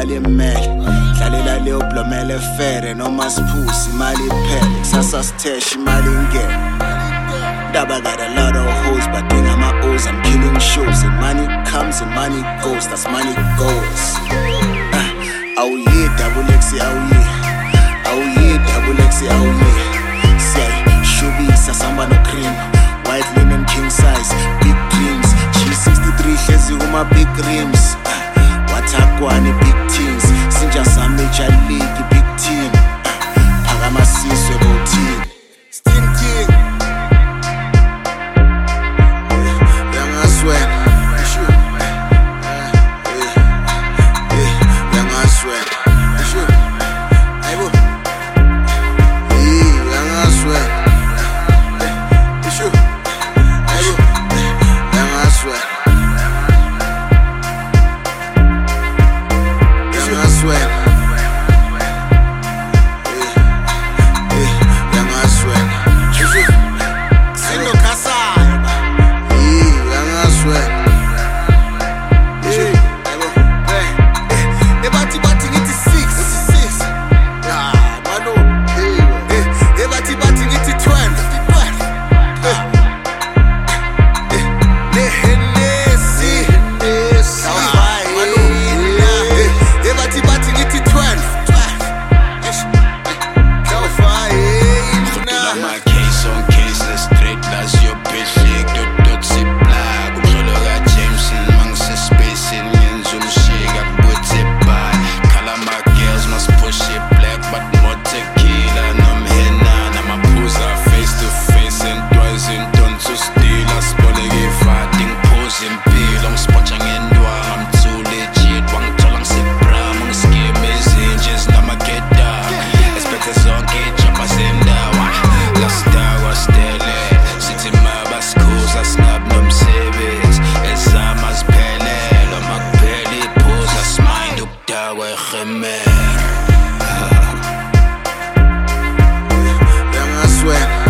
imali emele dlalela leyo blomele fere noma siphusi imali iphele kusasa sitesh imali ingene Daba got a lot of hoes but doing my O's I'm killing shows and money comes and money goes that's money goes oh yeah double X oh yeah double X oh yeah say shubi sasamba no cream white linen king size big dreams G63 hlezi uma big rims Watakwani big teams Sinja sa major league big team Phakama sizwe bothini Sting king Yangaswena Yangaswena Ayibo Yangaswena Ayibo Yangaswena Yangaswena